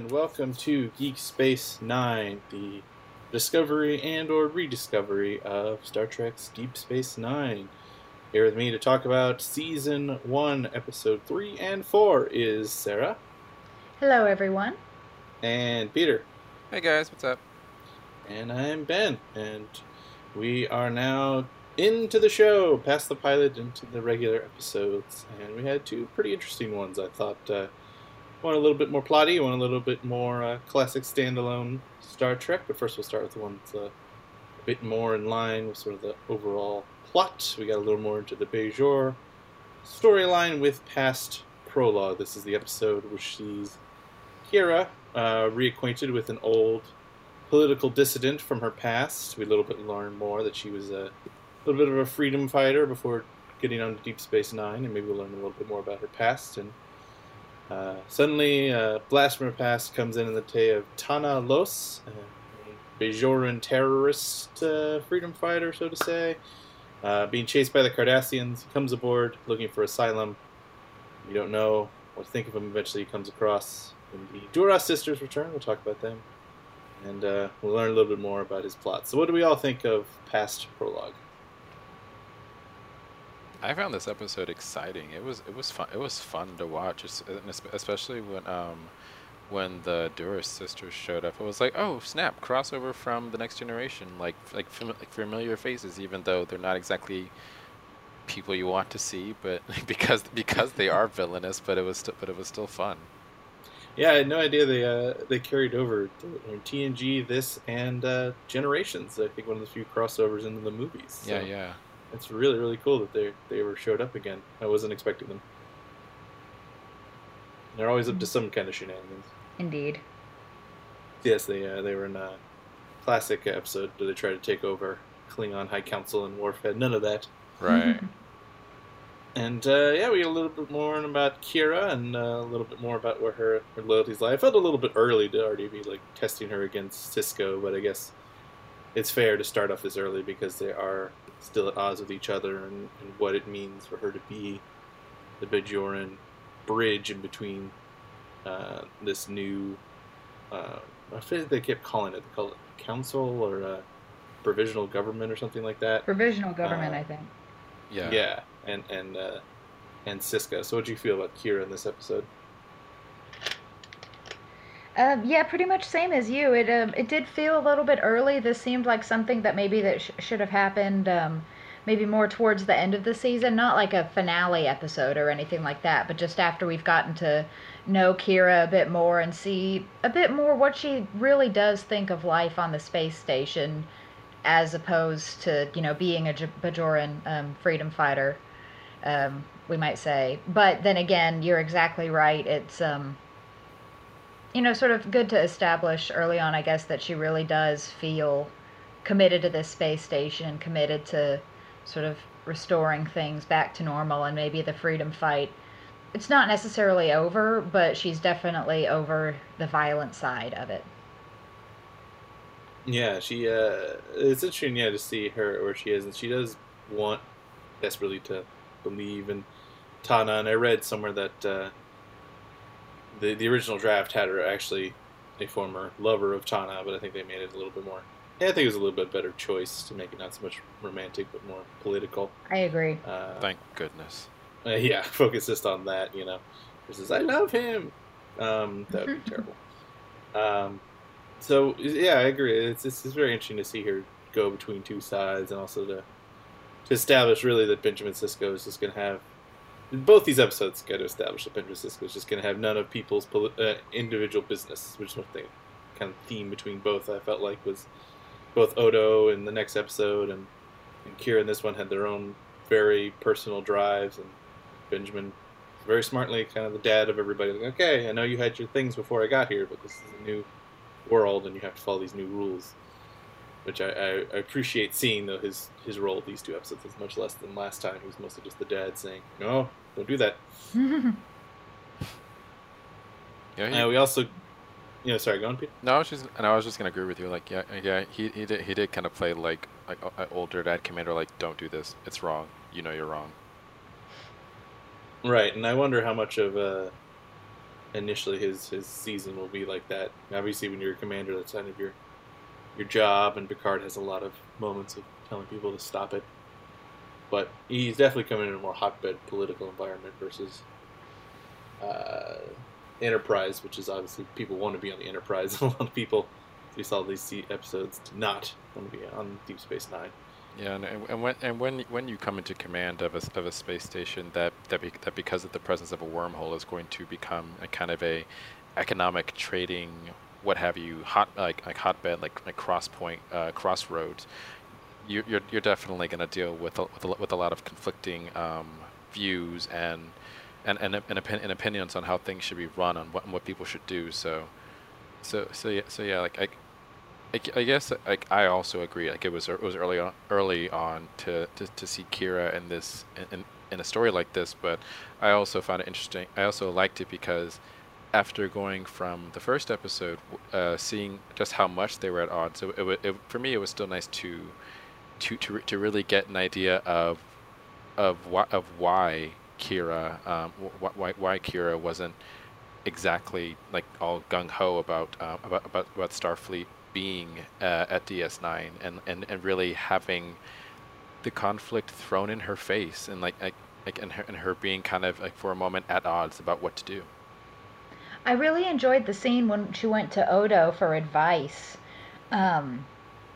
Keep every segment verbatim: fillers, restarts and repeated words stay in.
and welcome to Geek Space Nine, the discovery and or rediscovery of Star Trek's Deep Space Nine. Here with me to talk about Season one, Episode three and four is Sarah. Hello, everyone. And Peter. Hey guys, what's up? And I'm Ben, and we are now into the show, past the pilot, into the regular episodes, and we had two pretty interesting ones, I thought. Uh, one a little bit more plotty, one a little bit more uh, classic standalone Star Trek, but first we'll start with the one that's uh, a bit more in line with sort of the overall plot. We got a little more into the Bajor storyline with past prologue. This is the episode which sees Kira uh, reacquainted with an old political dissident from her past. We a little bit learn more that she was a little bit of a freedom fighter before getting on to Deep Space Nine, and maybe we'll learn a little bit more about her past. And uh, suddenly, a uh, blast from her past comes in in the tale of Tana Los, a Bajoran terrorist uh, freedom fighter, so to say, uh, being chased by the Cardassians. He comes aboard looking for asylum. You don't know what to think of him. Eventually, he comes across when the Duras sisters return. We'll talk about them. And uh, we'll learn a little bit more about his plot. So what do we all think of past prologue? I found this episode exciting. It was it was fun. It was fun to watch, especially when um when the Duras sisters showed up. It was like, oh snap, crossover from the Next Generation, like like, fam- like familiar faces, even though they're not exactly people you want to see, but because because they are villainous, but it was st- but it was still fun. Yeah, I had no idea they uh, they carried over T N G, this, and uh, Generations. I think one of the few crossovers into the movies. So yeah, yeah. It's really, really cool that they they were showed up again. I wasn't expecting them. They're always up to some kind of shenanigans. Indeed. Yes, they uh, they were in a classic episode where they tried to take over Klingon High Council, and Worf had none of that. Right. And, uh, yeah, we get a little bit more about Kira and uh, a little bit more about where her, her loyalties lie. I felt a little bit early to already be, like, testing her against Cisco, but I guess it's fair to start off this early because they are still at odds with each other and, and what it means for her to be the Bajoran bridge in between uh, this new... Uh, I think they kept calling it, they call it council or uh, provisional government or something like that. Provisional government, uh, I think. Yeah. Yeah, and and uh, and Cisco. So, what do you feel about Kira in this episode? Um, yeah, pretty much same as you. It um, it did feel a little bit early. This seemed like something that maybe that sh- should have happened, um, maybe more towards the end of the season, not like a finale episode or anything like that, but just after we've gotten to know Kira a bit more and see a bit more what she really does think of life on the space station, as opposed to you know being a J- Bajoran um, freedom fighter. Um, we might say. But then again, you're exactly right. It's, um, you know, sort of good to establish early on, I guess, that she really does feel committed to this space station, committed to sort of restoring things back to normal, and maybe the freedom fight. It's not necessarily over, but she's definitely over the violent side of it. Yeah, she. Uh, it's interesting, yeah, to see her where she is, and she does want desperately to believe in Tana. And I read somewhere that uh, the the original draft had her actually a former lover of Tana, but I think they made it a little bit more. Yeah, I think it was a little bit better choice to make it not so much romantic but more political. I agree. Uh, Thank goodness. Uh, yeah, focus just on that, you know. Versus, I love him. Um, that would be terrible. Um, so yeah, I agree. It's, it's it's very interesting to see her go between two sides, and also to to establish really that Benjamin Sisko is just going to have both these episodes got to establish that Benjamin Sisko is just going to have none of people's poli- uh, individual business, which is what the kind of theme between both I felt like was both Odo in the next episode and and Kira in this one had their own very personal drives, and Benjamin very smartly kind of the dad of everybody. Like, okay, I know you had your things before I got here, but this is a new world and you have to follow these new rules. Which I, I, I appreciate seeing, though, his, his role these two episodes is much less than last time. He was mostly just the dad saying, no, don't do that. Yeah. He, uh, we also, you know, sorry, go on, Peter. no, I was just and I was just gonna agree with you. Like, yeah, yeah. He he did he did kind of play like like an older dad commander. Like, don't do this. It's wrong. You know you're wrong. Right, and I wonder how much of a initially his his season will be like that. Obviously, when you're a commander, that's kind of your your job, and Picard has a lot of moments of telling people to stop it. But he's definitely coming in a more hotbed political environment versus uh, Enterprise, which is obviously people want to be on the Enterprise. A lot of people, we saw these episodes, do not want to be on Deep Space Nine. Yeah, and, and when and when when you come into command of a, of a space station, that that, be, that because of the presence of a wormhole is going to become a kind of a economic trading, what have you, hot like like hotbed, like like cross point, uh, crossroads. You, you're you're definitely going to deal with a, with a, with a lot of conflicting um, views and and and, and, opin- and opinions on how things should be run, on what and what people should do. So so so yeah so yeah like I. I, I guess like I also agree. Like it was it was early on early on to, to, to see Kira in this in, in a story like this, but I also found it interesting. I also liked it because after going from the first episode, uh, seeing just how much they were at odds, so it, it, for me it was still nice to to to to really get an idea of of why of why Kira um, why why Kira wasn't exactly like all gung ho about, uh, about about about Starfleet being uh, at D S nine and, and, and really having the conflict thrown in her face and like like, like and, her, and her being kind of like for a moment at odds about what to do. I really enjoyed the scene when she went to Odo for advice. Um,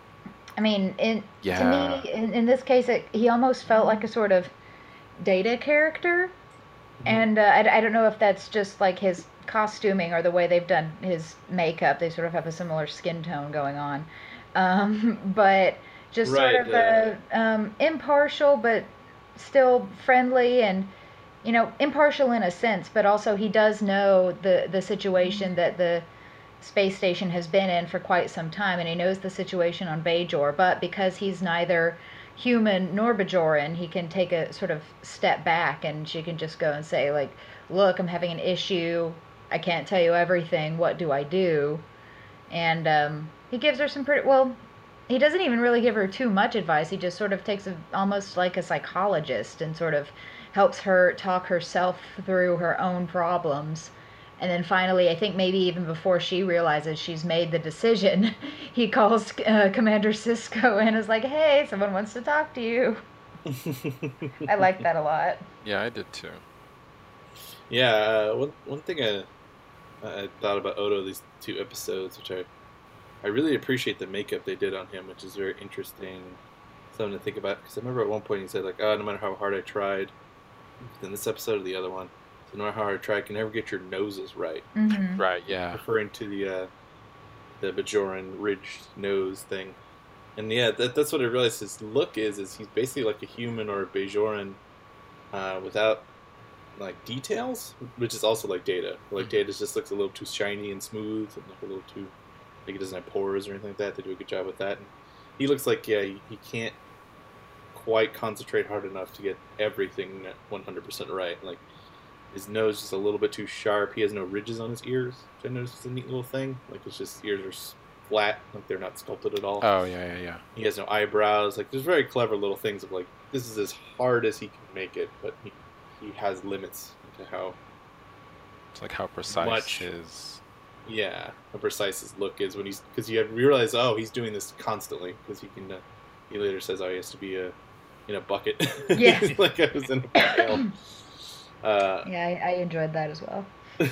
I mean, in Yeah. to me, in, in this case, it, he almost felt like a sort of Data character, and uh, I, I don't know if that's just like his costuming or the way they've done his makeup. They sort of have a similar skin tone going on, um, but just Right, sort of uh, a, um, impartial, but still friendly, and you know, impartial in a sense, but also he does know the the situation that the space station has been in for quite some time, and he knows the situation on Bajor, but because he's neither human nor Bajoran, he can take a sort of step back, and she can just go and say, like, look, I'm having an issue, I can't tell you everything, what do I do? And um, he gives her some pretty, well, he doesn't even really give her too much advice, he just sort of takes a, almost like a psychologist, and sort of helps her talk herself through her own problems. And then finally, I think maybe even before she realizes she's made the decision, he calls uh, Commander Sisko and is like, hey, someone wants to talk to you. I like that a lot. Yeah, I did too. Yeah, uh, one one thing I I thought about Odo these two episodes, which I I really appreciate the makeup they did on him, which is very interesting, something to think about. Because I remember at one point he said like, "Oh, no matter how hard I tried," in this episode or the other one, so no matter how hard I try, I can never get your noses right. Mm-hmm. Right. Yeah. Referring to the uh, the Bajoran ridged nose thing, and yeah, that, that's what I realized his look is. Is he's basically like a human or a Bajoran, uh, without like details, which is also like Data. Like Mhm. Data just looks a little too shiny and smooth, and like a little too like he doesn't have pores or anything like that. They do a good job with that. And he looks like yeah, he, he can't quite concentrate hard enough to get everything one hundred percent right. Like his nose is just a little bit too sharp. He has no ridges on his ears, which I noticed is a neat little thing. Like it's just ears are s- flat, like they're not sculpted at all. Oh yeah, yeah, yeah. He has no eyebrows. Like there's very clever little things of like this is as hard as he can make it, but he he has limits to how It's like how precise Much. his. yeah how precise his look is when he's because you have realize oh he's doing this constantly because he can uh, he later says oh he has to be a in a bucket. Yeah. He's like I was in a pail. Uh, Yeah, I, I enjoyed that as well.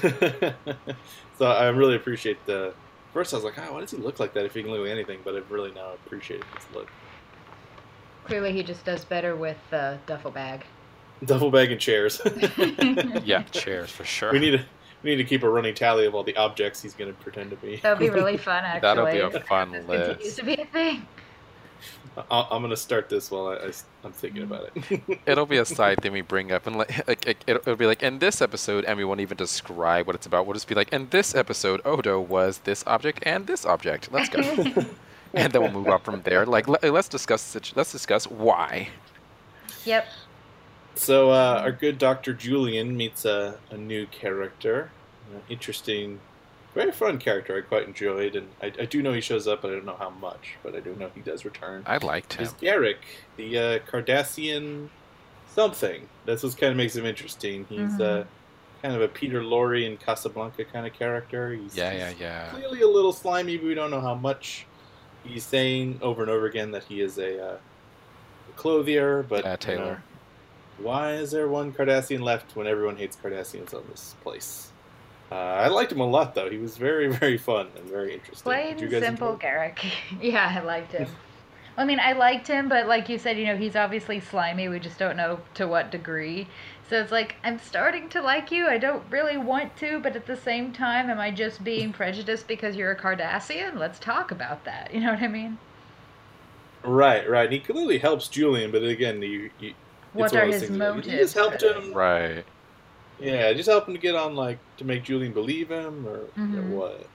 so I really appreciate the. First, I was like, "Oh, why does he look like that if he can look like anything?" But I've really now appreciated his look. Clearly, he just does better with the duffel bag. Duffel bag and chairs. Yeah, chairs for sure. we need to we need to keep a running tally of all the objects he's going to pretend to be. That would be really fun, actually. That'll be a fun This continues list. to be a thing. I- I'm going to start this while I, I am thinking about it. It'll be a side thing we bring up, and like, like it, it'll be like in this episode, and we won't even describe what it's about. We'll just be like, in this episode, Odo was this object and this object. Let's go, and then we'll move up from there. Like, let, let's discuss situ- let's discuss why. Yep. So uh, our good Doctor Julian meets a, a new character, an interesting, very fun character I quite enjoyed, and I, I do know he shows up, but I don't know how much, but I do know he does return. I liked him. Is Garrick, the uh, Cardassian something. That's what kind of makes him interesting. He's Mhm. uh, kind of a Peter Lorre in Casablanca kind of character. He's, Yeah, he's yeah, yeah. clearly a little slimy, but we don't know how much. He's saying over and over again that he is a, uh, a clothier, but Yeah, you Taylor. know, why is there one Cardassian left when everyone hates Cardassians on this place? Uh, I liked him a lot, though. He was very, very fun and very interesting. Plain Did you guys simple enjoy Garrick. Yeah, I liked him. I mean, I liked him, but like you said, you know, he's obviously slimy. We just don't know to what degree. So it's like, I'm starting to like you. I don't really want to, but at the same time, am I just being prejudiced because you're a Cardassian? Let's talk about that. You know what I mean? it? Right, right. He clearly helps Julian, but again, you, you, What it's one are of those his things where motives? You just helped for him. Right. Yeah, just help him to get on, like, to make Julian believe him, or, Mhm. or what?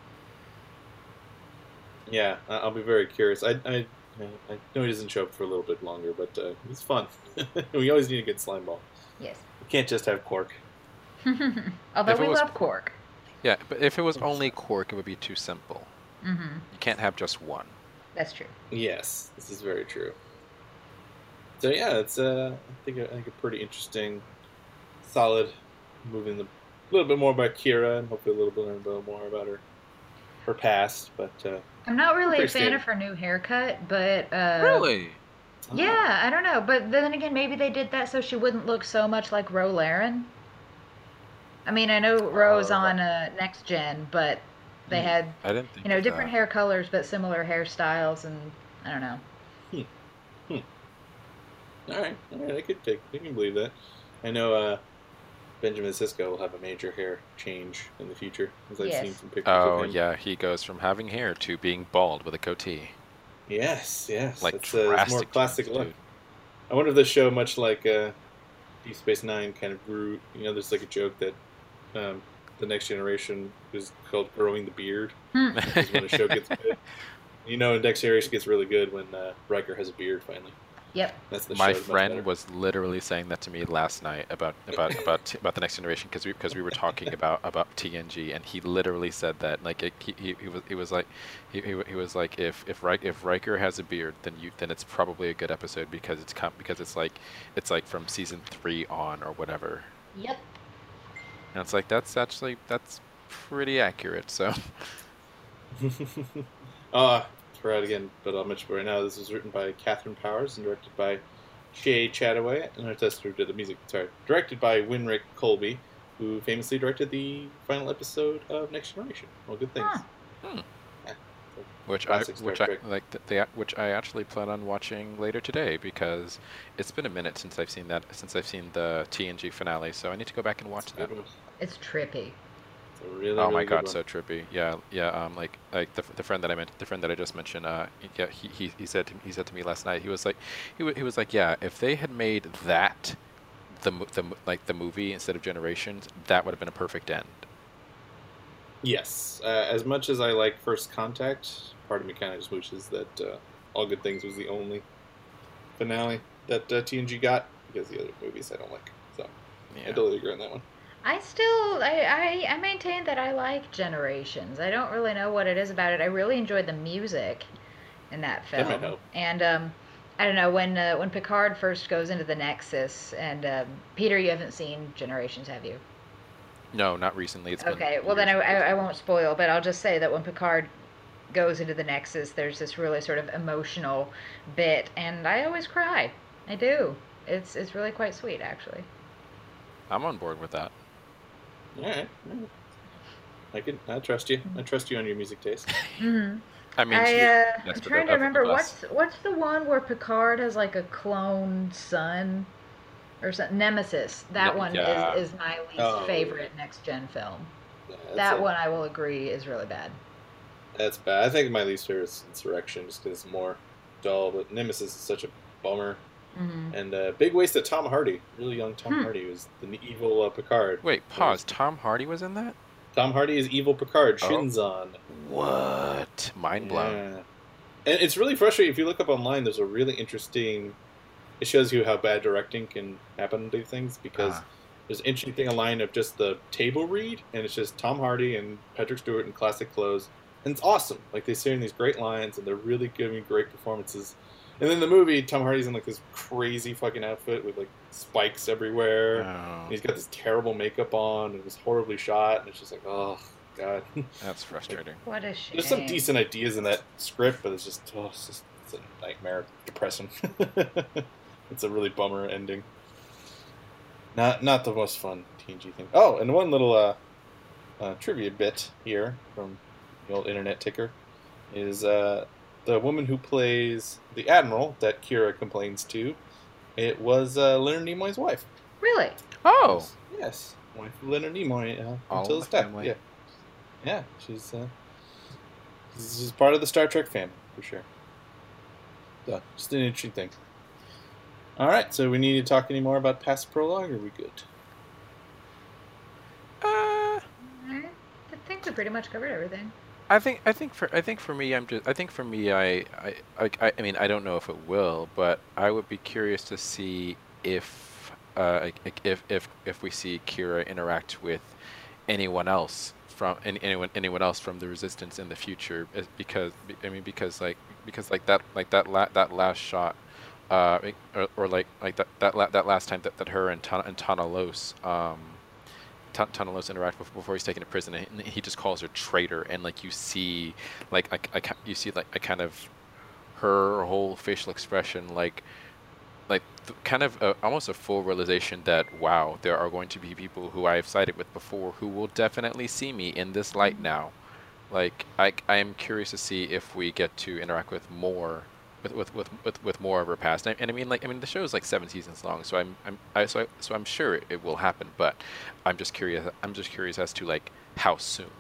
Yeah, I- I'll be very curious. I, I, I know he doesn't show up for a little bit longer, but uh, he's fun. We always need a good slime ball. Yes. We can't just have Quark. Although If it we was- love Quark. Yeah, but if it was only Quark, it would be too simple. Mm-hmm. You can't have just one. That's true. Yes, this is very true. So yeah, it's uh, I think a, I think a pretty interesting, solid, moving the, a little bit more about Kira and hopefully a little bit, learn a little more about her, her past. But uh, I'm not really a Pretty fan standard. of her new haircut, but uh, Really? yeah, I don't know. But then again, maybe they did that so she wouldn't look so much like Ro Laren. I mean, I know Ro's Oh. on uh, Next Gen, but they Hmm. had I didn't think you know of different that. hair colors but similar hairstyles, and I don't know. all right, all right, I could take, I can believe that. I know uh, Benjamin Sisko will have a major hair change in the future, as I've Yes. seen some pictures Oh of him. yeah, he goes from having hair to being bald with a goatee. Yes, yes. Like it's, uh, it's more drastic classic change, look. dude. I wonder if this show, much like uh, Deep Space Nine, kind of grew. You know, there's like a joke that um, the Next Generation is called "growing the beard." Hmm. Is when a show gets good. You know, Next Generation gets really good when uh, Riker has a beard finally. Yep. That's the My show. Much friend better. was literally saying that to me last night about about about about the Next Generation because we because we were talking about about T N G and he literally said that like it, he, he he was he was like he, he, he was like if if Riker, if Riker has a beard then you then it's probably a good episode because it's com- because it's like it's like from season three on or whatever, Yep. and it's like that's actually that's pretty accurate. So uh, forgot again, but I'll mention it right now. This was written by Catherine Powers and directed by Shay Chataway, and our tester did the music. Sorry, directed by Winrick Colby, who famously directed the final episode of Next Generation. All good things. Huh. Hmm. Yeah. So, which I classic Star which I Trek. like th- they which I actually plan on watching later today because it's been a minute since I've seen that since I've seen the T N G finale, so I need to go back and watch that. It's trippy. It's a really, Oh really my good god, one. so trippy. Yeah, yeah. Um, like, like the, the friend that I meant, the friend that I just mentioned. Uh, yeah, he, he, he said to, he said to me last night. He was like, he, wa- he was like, yeah, if they had made that, the, mo- the mo- like the movie instead of Generations, that would have been a perfect end. Yes. Uh, as much as I like First Contact, part of me kind of just wishes that uh, All Good Things was the only finale that uh, T N G got, because the other movies I don't like. So I Yeah. totally agree on that one. I still, I, I, I maintain that I like Generations. I don't really know what it is about it. I really enjoyed the music in that That film. might help. And um, I don't know when uh, when Picard first goes into the Nexus, and um, Peter, you haven't seen Generations, have you? No, not recently. It's been Okay, well then I, years. I, I won't spoil, but I'll just say that when Picard goes into the Nexus, there's this really sort of emotional bit, and I always cry. I do. It's it's really quite sweet, actually. I'm on board with that. All right. all right. I can. I trust you. I trust you on your music taste. Mm-hmm. I mean, I, she- uh, that's I'm the trying to best of remember us. what's what's the one where Picard has like a clone son, or something. Nemesis. That Ne- one yeah. is, is my least Oh, favorite next gen film. Yeah, that's That a- one I will agree is really bad. That's bad. I think my least favorite is Insurrection, just because it's more dull. But Nemesis is such a bummer. Hmm. And uh, big waste of Tom Hardy. Really young Tom Hmm. Hardy was the evil uh, Picard. Wait, pause. Tom Hardy was in that? Tom Hardy is evil Picard. Oh. Shinzon. What? Mind blown. Yeah. And it's really frustrating. If you look up online, there's a really interesting. It shows you how bad directing can happen to things, because Ah. there's an interesting thing online of just the table read, and it's just Tom Hardy and Patrick Stewart in classic clothes, and it's awesome. Like, they say in these great lines, and they're really giving great performances. And then the movie, Tom Hardy's in like this crazy fucking outfit with like spikes everywhere. Oh, And he's got this terrible makeup on, and it was horribly shot, and it's just like, oh god. that's frustrating. What a shame. There's some decent ideas in that script, but it's just, oh, it's just it's a nightmare, depressing. It's a really bummer ending. Not not the most fun T N G thing. Oh, and one little uh, uh, trivia bit here from the old internet ticker is uh, the woman who plays the Admiral that Kira complains to. It was uh, Leonard Nimoy's wife. Really? Oh, Yes, wife of Leonard Nimoy uh, All until in his the death. family. Yeah, yeah, she's uh, she's part of the Star Trek family for sure. So, just an interesting thing. All right, so we need to talk any more about past prologue, or are we good? uh, I think we pretty much covered everything. I think I think for I think for me I'm just I think for me I I, I I I mean I don't know if it will, but I would be curious to see if uh like, like, if if if we see Kira interact with anyone else from any, anyone anyone else from the Resistance in the future, is- because I mean because like because like that like that la- that last shot, uh like- or, or like like that that la- that last time that, that her and Tana and Tana Los um Ta- Tanalos interact bef- before he's taken to prison, and he just calls her traitor, and like you see, like like I, you see like a kind of her whole facial expression, like like th- kind of a, almost a full realization that wow, there are going to be people who I have sided with before who will definitely see me in this light now. Like I I am curious to see if we get to interact with more. With, with, with, with, with more of her past, and, and I mean like I mean the show is like seven seasons long, so I'm I'm I, so I, so I'm sure it, it will happen, but I'm just curious. I'm just curious as to like how soon.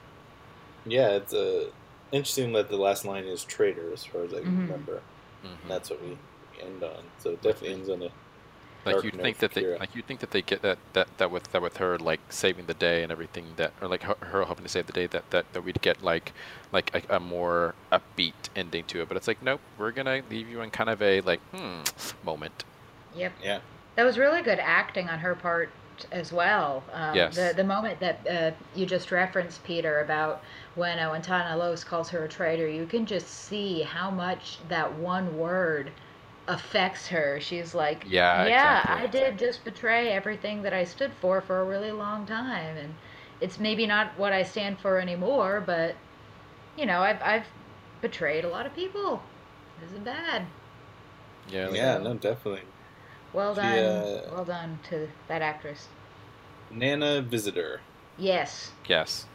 Yeah, it's uh, interesting that the last line is traitor, as far as I Mhm. remember. Mhm. And that's what we, we end on. So it definitely ends on a Like dark you'd note think for that they Kira. like you'd think that they get that, that, that with that with her like saving the day and everything, that or like her, her hoping to save the day, that, that, that we'd get like like a, a more upbeat ending to it. But it's like nope, we're gonna leave you in kind of a like hmm moment. Yep. Yeah. That was really good acting on her part as well. Um, Yes. The the moment that uh, you just referenced, Peter, about when uh, when Tana Los calls her a traitor, you can just see how much that one word affects her. She's like, Yeah, yeah, exactly. I did just betray everything that I stood for for a really long time, and it's maybe not what I stand for anymore, but you know, I've I've betrayed a lot of people. This is bad. Yeah. Like, Yeah, So- no, definitely. Well She, done, uh, well done to that actress. Nana Visitor. Yes. yes.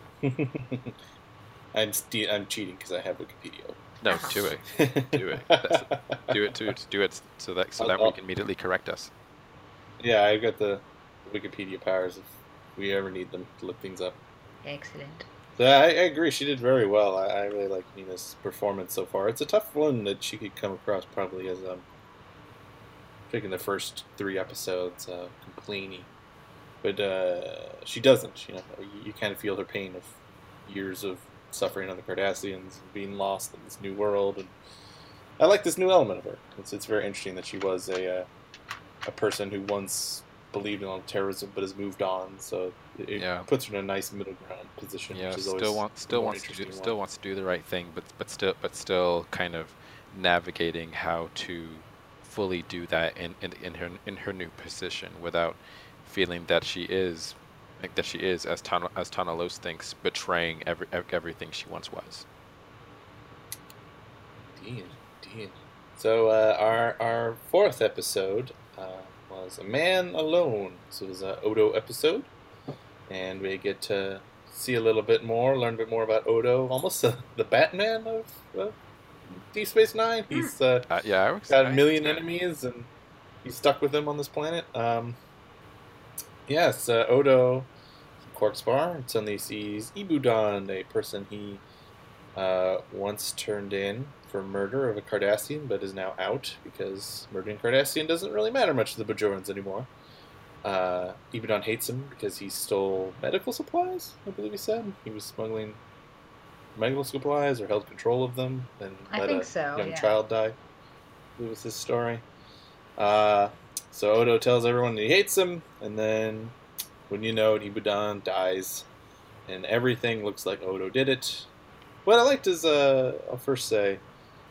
I'm ste- I'm cheating because I have Wikipedia. No. Uh-huh. Do it. Do it. That's- Do it too. Do it so that so I'll- that we I'll- can immediately correct us. Yeah, I've got the Wikipedia powers if we ever need them to look things up. Excellent. So I, I agree, she did very well. I, I really like Nina's performance so far. It's a tough one that she could come across probably as um, picking the first three episodes uh, complaining, but uh, she doesn't. You know, you, you kind of feel her pain of years of suffering on the Cardassians and being lost in this new world, and I like this new element of her. It's it's very interesting that she was a uh, a person who once believed in terrorism but has moved on. So it, it Yeah. puts her in a nice middle ground position. Yeah, which is still always wants a still more wants to do, interesting still one. wants to do the right thing, but but still but still kind of navigating how to fully do that in, in, in her in her new position without feeling that she is like that she is as Tana as Tana Los thinks betraying every ev- everything she once was. Indeed, indeed. So uh, our our fourth episode uh, was A Man Alone. So it was an Odo episode, and we get to see a little bit more, learn a bit more about Odo, almost the, the Batman of uh, Deep Space Nine. He's uh, Uh, yeah, I was, got a I- million enemies, and he's stuck with them on this planet. Um, yes, uh, Odo, Quark's bar, suddenly sees Ibudan, a person he uh, once turned in for murder of a Cardassian, but is now out because murdering Cardassian doesn't really matter much to the Bajorans anymore. Uh, Ibudan hates him because he stole medical supplies, I believe he said. He was smuggling medical supplies or held control of them and I let think a so, young yeah. child die. I believe was his story. Uh, so Odo tells everyone he hates him, and then when you know it, Ibudan dies, and everything looks like Odo did it. What I liked is, uh, I'll first say,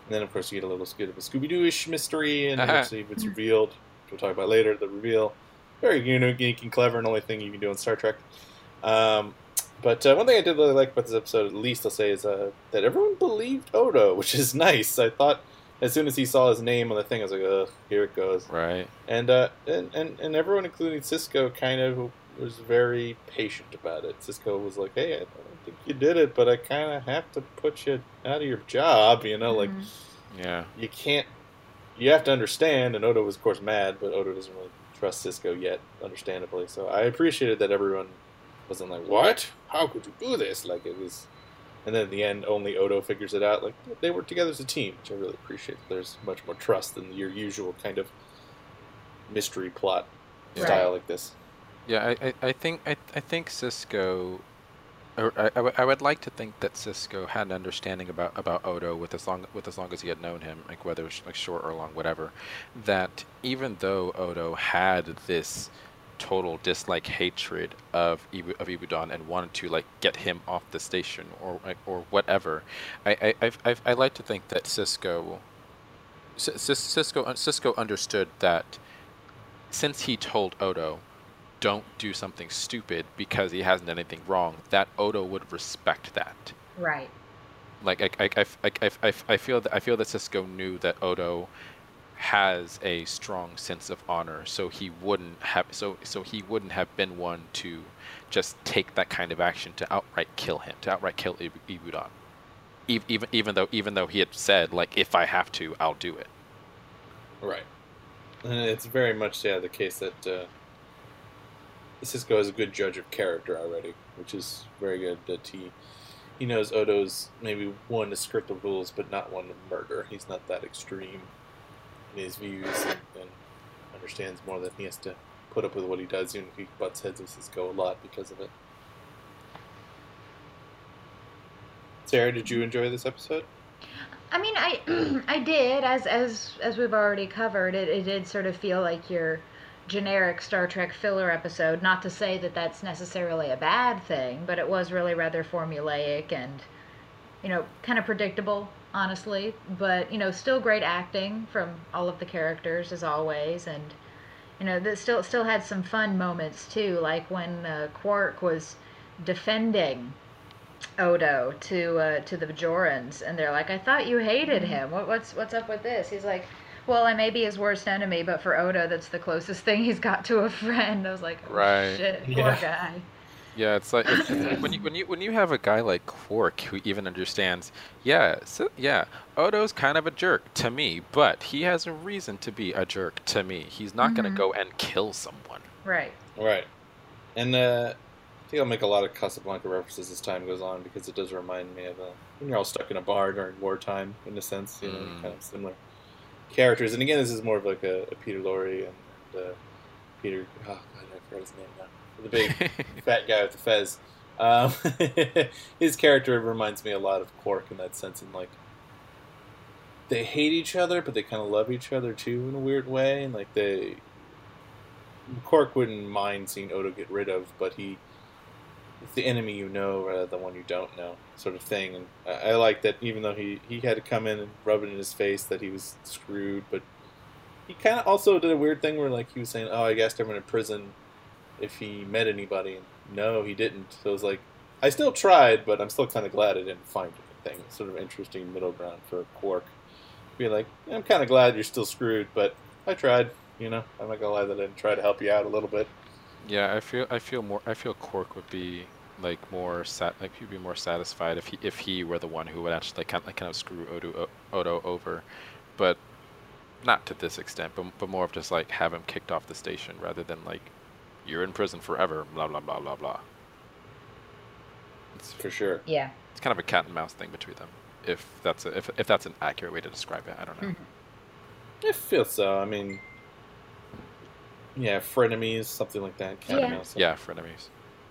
And then, of course, you get a little bit of a Scooby-Doo-ish mystery, and Uh-huh. eventually it's revealed, which we'll talk about later, the reveal. Very unique and clever, and only thing you can do in Star Trek. Um, but uh, one thing I did really like about this episode, at least I'll say, is uh, that everyone believed Odo, which is nice. I thought as soon as he saw his name on the thing, I was like, ugh, here it goes. Right. And, uh, and, and, and everyone, including Cisco, kind of was very patient about it. Cisco was like, hey, I don't think you did it, but I kind of have to put you out of your job, you know? Like, Yeah. you can't, you have to understand, and Odo was, of course, mad, but Odo doesn't really trust Cisco yet, understandably. So I appreciated that everyone wasn't like, what? How could you do this? Like, it was, and then in the end, only Odo figures it out. Like, they work together as a team, which I really appreciate. There's much more trust than your usual kind of mystery plot Right. style like this. Yeah, I, I, I think I, I think Cisco, or I, I, w- I would like to think that Cisco had an understanding about, about Odo with as long with as long as he had known him, like whether it's like short or long, whatever. That even though Odo had this total dislike, hatred of Ibu, of Ibudan and wanted to like get him off the station or like, or whatever, I I, I I like to think that Cisco, Cis- Cis- Cisco Cisco understood that since he told Odo, don't do something stupid because he hasn't done anything wrong, that Odo would respect that. Right. Like I, I, I, I, I, I feel that I feel that Cisco knew that Odo has a strong sense of honor, so he wouldn't have so so he wouldn't have been one to just take that kind of action to outright kill him, to outright kill Ibu- Ibudan. Even even even though even though he had said like, if I have to, I'll do it. Right. And it's very much, yeah, the case that uh, Cisco is a good judge of character already, which is very good. That he he knows Odo's maybe one to skirt the rules, but not one to murder. He's not that extreme in his views, and, and understands more that he has to put up with what he does, even if he butts heads with Cisco a lot because of it. Sarah, did you enjoy this episode? I mean, I I did, as as as we've already covered. It it did sort of feel like your generic Star Trek filler episode. Not to say that that's necessarily a bad thing, but it was really rather formulaic and, you know, kind of predictable, honestly. But, you know, still great acting from all of the characters as always, and, you know, that still still had some fun moments too, like when uh, Quark was defending Odo to uh, to the Bajorans, and they're like, "I thought you hated him. What, what's what's up with this?" He's like, "Well, I may be his worst enemy, but for Odo, that's the closest thing he's got to a friend." I was like, oh, Right. shit, poor Yeah. guy." Yeah, it's like it's, it's like when you when you when you have a guy like Quark who even understands, yeah, so, yeah, Odo's kind of a jerk to me, but he has a reason to be a jerk to me. He's not gonna Mhm. go and kill someone. Right. Right. And uh, I think I'll make a lot of Casablanca references as time goes on, because it does remind me of uh, when you're all stuck in a bar during wartime, in a sense, you know, Mm. kind of similar characters. And again, this is more of like a, a Peter Lorre and, and uh, Peter, oh God, I forgot his name now. The big fat guy with the fez. Um, his character reminds me a lot of Quark in that sense, and like, they hate each other, but they kind of love each other too in a weird way. And like, they, Quark wouldn't mind seeing Odo get rid of, but he, it's the enemy you know rather than the one you don't know, sort of thing. And I, I like that, even though he, he had to come in and rub it in his face that he was screwed, but he kind of also did a weird thing where like he was saying, "Oh, I guessed everyone in prison if he met anybody," and no, he didn't. So it was like, I still tried, but I'm still kind of glad I didn't find anything. It's sort of interesting middle ground for Quark. Be like, I'm kind of glad you're still screwed, but I tried. You know, I'm not gonna lie that I didn't try to help you out a little bit. Yeah, I feel I feel more I feel Quark would be like more sat like he'd be more satisfied if he if he were the one who would actually kind of, like, kind of screw Odo Odo over, but not to this extent, but but more of just like have him kicked off the station rather than like, you're in prison forever, blah blah blah blah blah. It's For sure. Yeah. it's kind of a cat and mouse thing between them, if that's a, if if that's an accurate way to describe it. I don't know. Mhm. I feel so. I mean, yeah, frenemies, something like that. Cat and Yeah. mouse. Yeah, frenemies.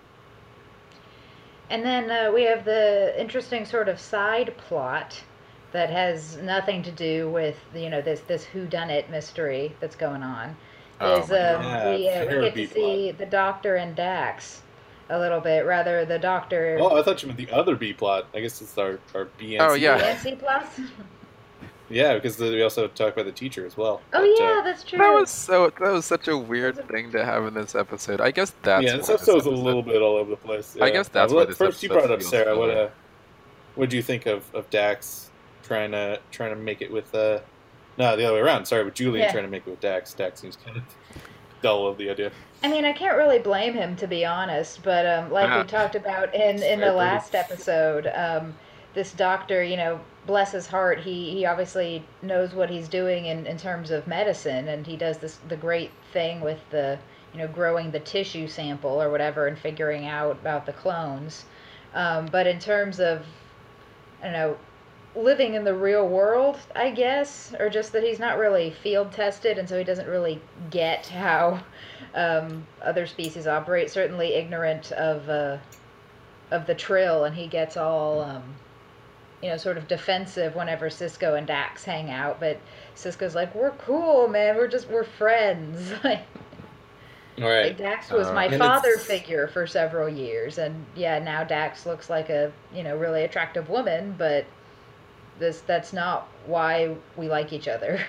And then uh, we have the interesting sort of side plot that has nothing to do with, you know, this this whodunit mystery that's going on. Oh Is my um, God. we, uh, Yeah, we get fair to see the Doctor and Dax a little bit. Rather, the Doctor. Oh, I thought you meant the other B plot. I guess it's our our B N C Oh, yeah. plot. Nancy plus. Yeah, because we also talk about the teacher as well. Oh but, yeah, uh, that's true. That was so. That was such a weird thing to have in this episode. I guess that's yeah, why this this episode was a episode. little bit all over the place. I yeah. guess Uh, that's well, why this first, you episode brought up feels Sarah. What filler. uh, what do you think of, of Dax trying to trying to make it with uh, no, the other way around. Sorry, with Julian Yeah. trying to make it with Dax. Dax seems kind of dull of the idea. I mean, I can't really blame him, to be honest, but um, like Ah. we talked about in, in the Very last pretty. episode, um, this doctor, you know, bless his heart, he, he obviously knows what he's doing in, in terms of medicine, and he does this the great thing with the, you know, growing the tissue sample or whatever and figuring out about the clones. Um, but in terms of, I don't know, living in the real world, I guess, or just that he's not really field tested, and so he doesn't really get how um, other species operate. Certainly ignorant of uh, of the trill, and he gets all um, you know sort of defensive whenever Cisco and Dax hang out. But Cisco's like, "We're cool, man. We're just we're friends." Like All right. like, Dax was Uh, my And father it's- figure for several years, and yeah, now Dax looks like a you know really attractive woman, but this that's not why we like each other.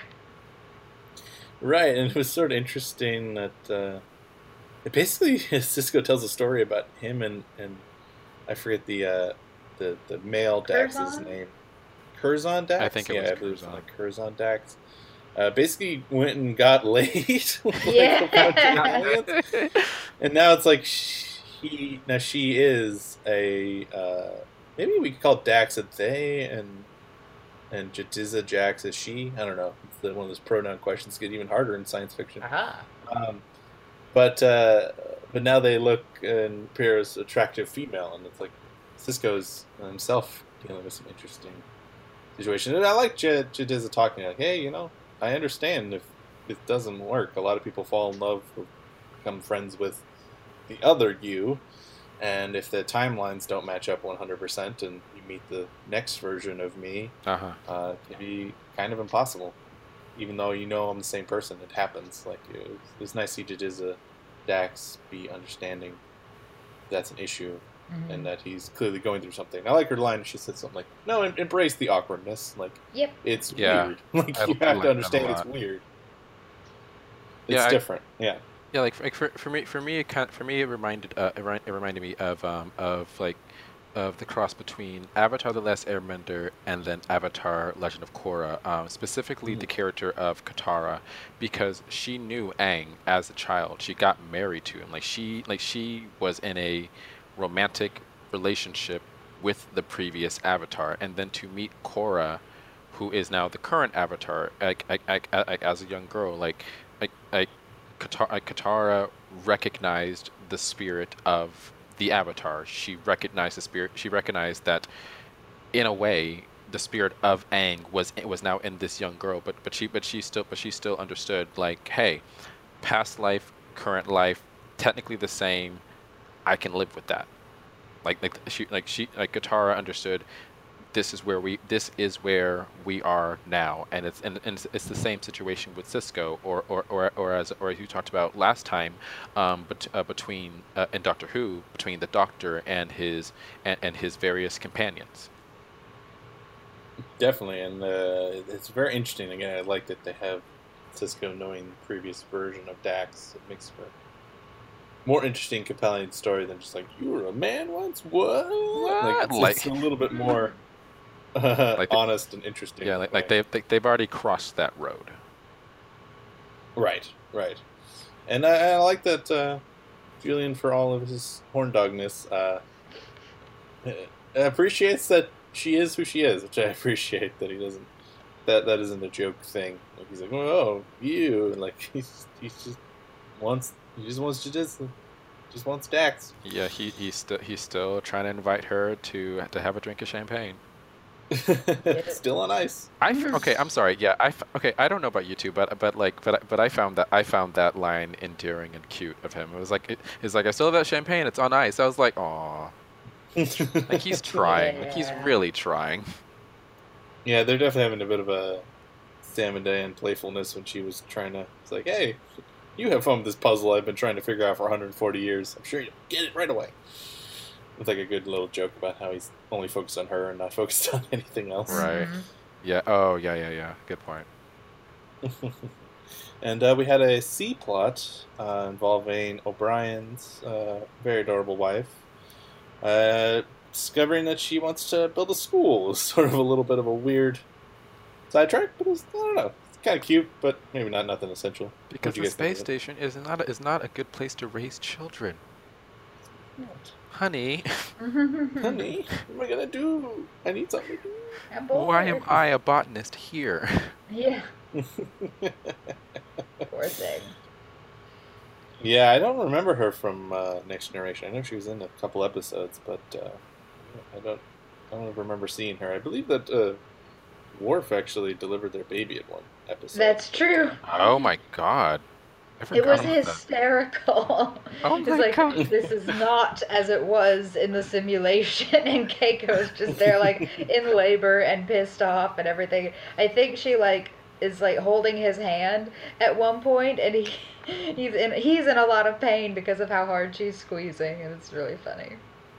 Right, and it was sort of interesting that uh, it basically Cisco tells a story about him and, and I forget the uh, the the male Dax's Curzon? name. Curzon Dax? I think it yeah, was I believe it's Curzon. like Curzon Dax. Uh, basically went and got laid. with, like, Yeah. a bunch of aliens. And now it's like she now she is a uh, maybe we could call Dax a they and and Jadiza Jax a she. I don't know. It's the, one of those pronoun questions get even harder in science fiction. Aha. Um, but uh, but now they look and appear as attractive female, and it's like Cisco's himself dealing with some interesting situation. And I like J- Jadiza talking like, hey, you know, I understand if it doesn't work. A lot of people fall in love or become friends with the other you, and if the timelines don't match up one hundred percent, and you meet the next version of me, Uh-huh. uh, it can be kind of impossible. Even though you know I'm the same person, it happens. Like it was, it was nice to see Jadiza Dax be understanding that's an issue Mhm. and that he's clearly going through something. I like her line. She said something like, "No, em- embrace the awkwardness. Like Yep. it's Yeah. weird. Like I- you I have like to that a understand it's lot. weird. It's Yeah, I- different. Yeah. Yeah, like, like for, for me, for me, it kind for me, it reminded, uh, it, ri- it reminded me of, um, of like, of the cross between Avatar: The Last Airbender and then Avatar: Legend of Korra, um, specifically the Mhm. character of Katara, because she knew Aang as a child. She got married to him. Like she, like she was in a romantic relationship with the previous Avatar, and then to meet Korra, who is now the current Avatar, like, like, like, like as a young girl, like, like, like. Katara, Katara recognized the spirit of the Avatar. She recognized the spirit. She recognized that, in a way, the spirit of Aang was was now in this young girl. But but she but she still but she still understood, like, hey, past life, current life, technically the same. I can live with that. Like like she like she like Katara understood. This is where we this is where we are now, and it's and, and it's, it's the same situation with Cisco, or or or, or as or as you talked about last time, um, but uh, between uh, in Doctor Who, between the Doctor and his and, and his various companions. Definitely, and uh, it's very interesting. Again, I like that they have Cisco knowing the previous version of Dax. It makes for a more interesting, compelling story than just like you were a man once. What? Like it's, Like- it's a little bit more uh, Like the- honest and interesting. Yeah, in a like like way. they they they've already crossed that road. Right, right, and I, I like that uh, Julian, for all of his horn dogness, uh, appreciates that she is who she is, which I appreciate. That he doesn't. That that isn't a joke thing. Like he's like, oh, you, and like he's he's just wants he just wants to just just wants Dax. Yeah, he he's still he's still trying to invite her to to have a drink of champagne. Still on ice. I f- okay. I'm sorry. Yeah. I f- okay. I don't know about you two, but but like but I- but I found that I found that line endearing and cute of him. It was like it, it's like I still have that champagne. It's on ice. I was like, aw. Like he's trying. Like he's Yeah. really trying. Yeah, they're definitely having a bit of a Sam and Diane playfulness when she was trying to. It's like, hey, you have fun with this puzzle I've been trying to figure out for one hundred forty years. I'm sure you'll get it right away. It's like a good little joke about how he's only focused on her and not focused on anything else. Right. Mhm. Yeah. Oh, yeah, yeah, yeah. Good point. And uh, we had a C plot uh, involving O'Brien's uh, very adorable wife uh, discovering that she wants to build a school. It's sort of a little bit of a weird sidetrack, but it's, I don't know. It's kind of cute, but maybe not nothing essential. Because What'd you the guys think space of it? station is not a, is not a good place to raise children, honey. Honey, what am I gonna do? I need something to Why am I a botanist here? Yeah, do. poor thing. Yeah, I don't remember her from uh, Next Generation. I know she was in a couple episodes, but uh, I don't. I don't remember seeing her. I believe that uh, Worf actually delivered their baby in one episode. That's true. Oh my god. I It forgot was about that. hysterical. Oh It's my like, god. this is not as it was in the simulation, and Keiko's just there, like, in labor and pissed off and everything. I think she, like, is, like, holding his hand at one point, and he he's in he's in a lot of pain because of how hard she's squeezing, and it's really funny.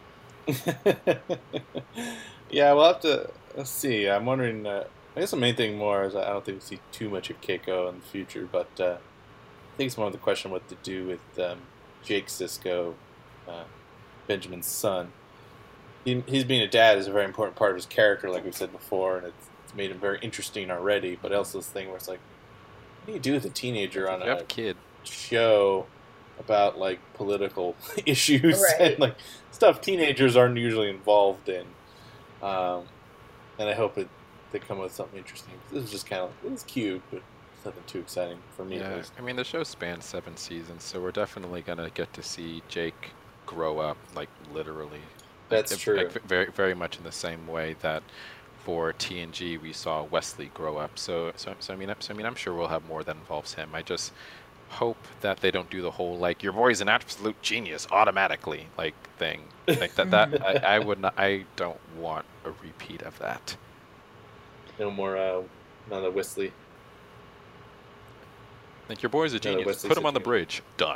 Yeah, we'll have to let's see. I'm wondering. Uh, I guess the main thing more is I don't think we see too much of Keiko in the future, but uh, I think it's more of the question what to do with um, Jake Sisko, uh, Benjamin's son. He, he's being a dad is a very important part of his character, like we said before, and it's, it's made him very interesting already. But also this thing where it's like, what do you do with a teenager on You have a a kid. show about like political issues Right. and like stuff teenagers aren't usually involved in? Um, and I hope it they come up with something interesting. This is just kind of it was cute, but nothing too exciting for me at Yeah, least. I mean the show spans seven seasons, so we're definitely gonna get to see Jake grow up, like literally. Like, That's like, true. Like, very, very much in the same way that for T N G we saw Wesley grow up. So, so, so I mean, so I mean, I'm sure we'll have more that involves him. I just hope that they don't do the whole like your boy's an absolute genius automatically like thing. Like that. That I, I would not. I don't want a repeat of that. No more uh, another Wesley. Like your boy's a Another genius. Wesley Put him on the situation. bridge. Done.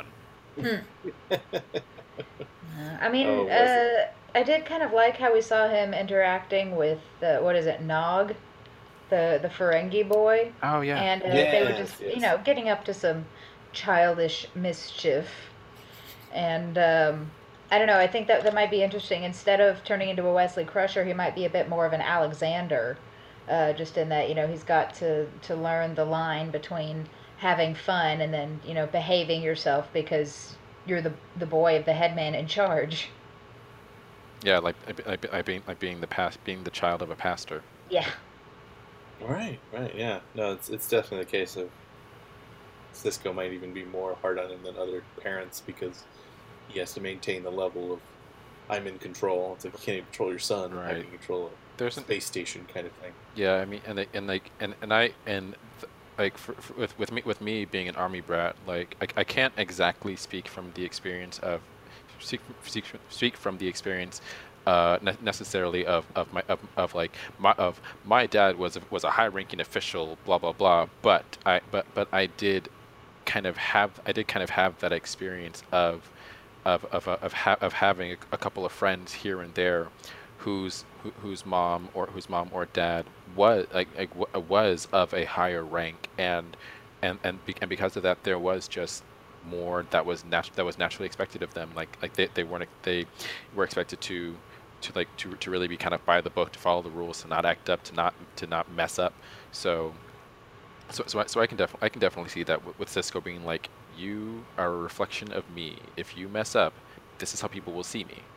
I mean, Oh, was uh, I did kind of like how we saw him interacting with the, what is it, Nog, the the Ferengi boy, Oh yeah. and uh, they were Yes, just, yes. you know, getting up to some childish mischief, and um, I don't know. I think that that might be interesting. Instead of turning into a Wesley Crusher, he might be a bit more of an Alexander, uh, just in that, you know, he's got to to learn the line between having fun and then, you know, behaving yourself because you're the the boy of the headman in charge. Yeah, like like, like being like being the past being the child of a pastor. Yeah. Right, right, yeah. No, it's it's definitely the case of Cisco might even be more hard on him than other parents because he has to maintain the level of I'm in control. It's like you can't even control your son, right? Right. Having control of There's a an space station kind of thing. Yeah, I mean, and they, and like and and I and th- like for, for, with with me with me being an army brat, like I, I can't exactly speak from the experience of speak speak, speak from the experience uh ne- necessarily of of my of, of like my of my dad was a, was a high-ranking official, blah blah blah. But I but but I did kind of have I did kind of have that experience of of of uh, of, ha- of having a, a couple of friends here and there whose who, whose mom or whose mom or dad was like, like w- was of a higher rank, and and and, be, and because of that there was just more that was nat- that was naturally expected of them. Like like they, they weren't they were expected to to like to to really be kind of by the book, to follow the rules, to not act up, to not to not mess up. So so so I, so I can definitely I can definitely see that with, with Cisco being like, you are a reflection of me. If you mess up, this is how people will see me.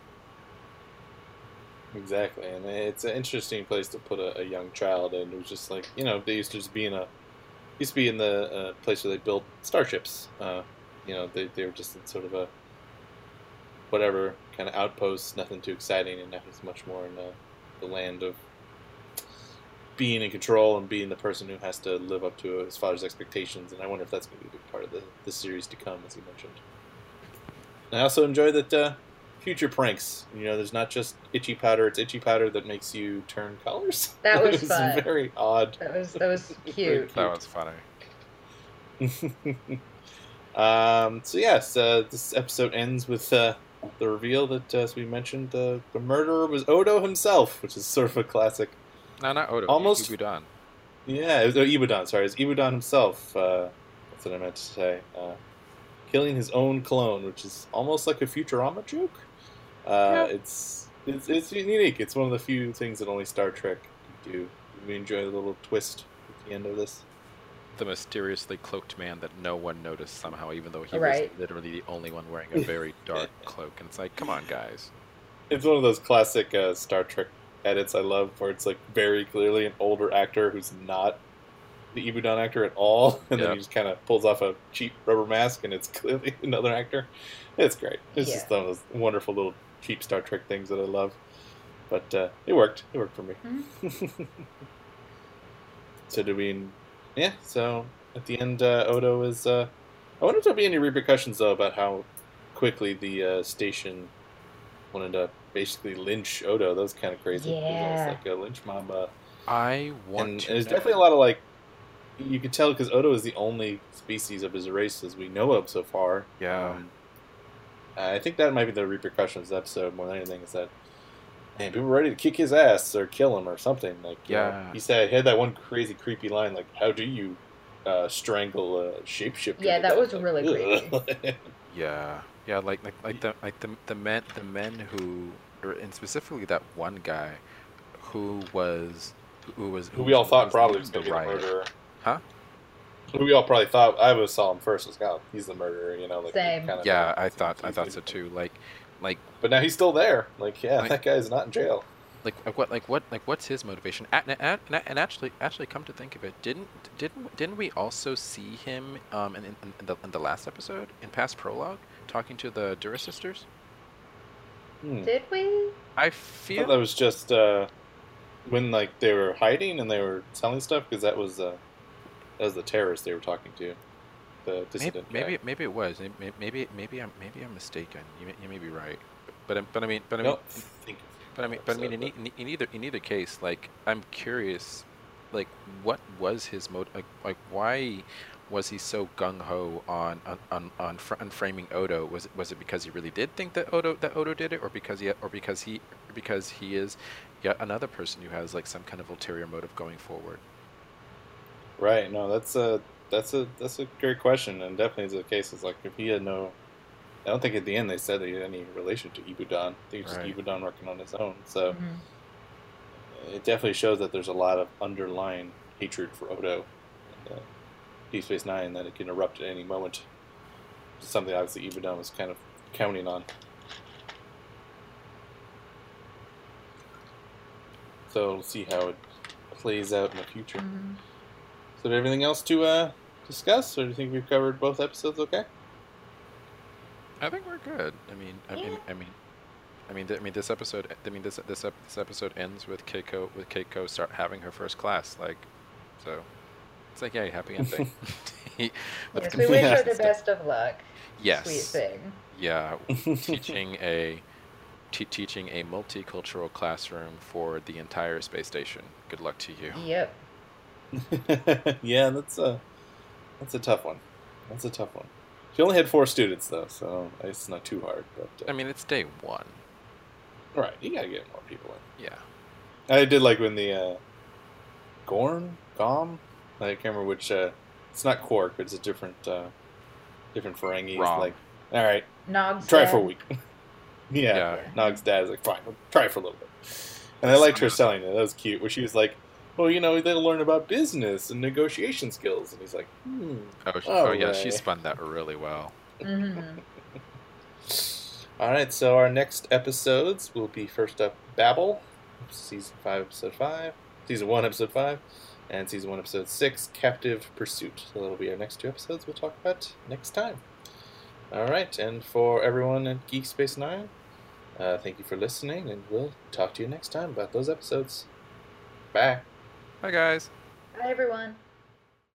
Exactly, and it's an interesting place to put a, a young child. And it was just like you know they used to just be in a used to be in the uh, place where they built starships. Uh, you know they they were just in sort of a whatever kind of outpost, nothing too exciting, and now he's much more in the, the land of being in control and being the person who has to live up to his father's expectations. And I wonder if that's going to be a big part of the, the series to come, as you mentioned. And I also enjoy that uh, future pranks. You know, there's not just itchy powder; it's itchy powder that makes you turn colors. That was it was fun. very odd. That was that was Very cute. That was funny. um, so yes, uh, this episode ends with uh, the reveal that, uh, as we mentioned, the the murderer was Odo himself, which is sort of a classic. No, not Odo. Almost- Yubudan. Yeah, it was uh, Ibudan. Sorry, it's Ibudan himself. Uh, that's what I meant to say. Uh, killing his own clone, which is almost like a Futurama joke. Uh, Yeah. it's it's it's unique. It's one of the few things that only Star Trek can do. We enjoy the little twist at the end of this. The mysteriously cloaked man that no one noticed somehow, even though he Right. was literally the only one wearing a very dark cloak. And it's like, come on, guys. It's one of those classic uh, Star Trek edits I love, where it's like very clearly an older actor who's not the Ibudan actor at all, and then Yep. he just kind of pulls off a cheap rubber mask, and it's clearly another actor. It's great. It's Yeah. just one of those wonderful little cheap Star Trek things that I love. But uh, it worked. It worked for me. Mhm. So do we? Yeah. So at the end, uh, Odo is. Uh, I wonder if there'll be any repercussions though about how quickly the uh, station wanted to basically lynch Odo. That was kind of crazy. It was Yeah. almost like a lynch mob. Uh, I want and to there's know. definitely a lot of like. You could tell because Odo is the only species of his race as we know of so far. Yeah. Um, I think that might be the repercussions of the episode more than anything. Is that man, people were ready to kick his ass or kill him or something. Like, you know, Yeah. he said, he had that one crazy, creepy line, like, "How do you uh, strangle a shapeshifter?" Yeah, to that death?" was Like, really ugh. Yeah. Yeah, like like like the like the the men the men who or and specifically that one guy who was who was Who we all thought was probably leading was going the to be the riot. murderer. Huh? Who we all probably thought, I always saw him first as, God, he's the murderer, you know, like, Same. kind of Yeah, thing. I It's thought I thought confusing. so too. Like like But now he's still there. Like, yeah, like that guy's not in jail. like like what like what like what's his motivation? And, and, and and actually actually come to think of it, didn't didn't didn't we also see him um in, in, in the in the last episode in past prologue talking to the Dura sisters? Hmm. Did we? I I feel thought that was just uh, when, like, they were hiding and they were selling stuff, because that was, uh, that was the terrorist they were talking to. The maybe dissident maybe guy. maybe it was maybe maybe maybe I'm maybe I'm mistaken. You may, you may be right, but but but I mean but I I mean don't think but I mean but I mean in, e- in, e- in either in either case, like I'm curious, like what was his mode? Like like why was he so gung ho on on on on, fr- on framing Odo? Was it was it because he really did think that Odo that Odo did it, or because he or because he because he is yet another person who has like some kind of ulterior motive going forward? Right. No, that's a that's a that's a great question, and definitely is the case. It's like if he had no, I don't think at the end they said that he had any relation to Ibudan. I think it's just Right. Ibudan working on his own. So Mhm. it definitely shows that there's a lot of underlying hatred for Odo and uh, Deep Space Nine that it can erupt at any moment. Something obviously Ibudan was kind of counting on. So we'll see how it plays out in the future. Mhm. So, do everything else to uh, discuss, or do you think we've covered both episodes? Okay. I think we're good. I mean, I mean, Yeah. I mean, I mean, th- I mean, this episode. I mean, this this ep- this episode ends with Keiko with Keiko start having her first class. Like, so it's like, yeah, happy ending. With Yes, the we wish Yeah. her the best of luck. Sweet yes, thing. yeah, teaching a te- teaching a multicultural classroom for the entire space station. Good luck to you. Yep. Yeah, that's a that's a tough one. That's a tough one. She only had four students though, so it's not too hard. But I uh, mean, it's day one. right, you gotta get more people in. Yeah. I did like when the uh, Gorn, Gom, I can't remember which. Uh, it's not Quark, but it's a different uh, different Ferengi. Rom. Like, all right, Nog's try dead. for a week. yeah, Yeah. Nog's dad is like, fine, we'll try for a little bit. And I liked her selling it. That was cute. Where she was like, well, you know, they'll learn about business and negotiation skills. And he's like, hmm. Oh, sh- all oh yeah, she right. spun that really well. Mhm. All right, so our next episodes will be first up Babel, season five, episode five, season one, episode five, and season one, episode six, Captive Pursuit. So that'll be our next two episodes we'll talk about next time. All right, and for everyone at Geek Space Nine, uh, thank you for listening, and we'll talk to you next time about those episodes. Bye. Bye, guys. Bye, everyone.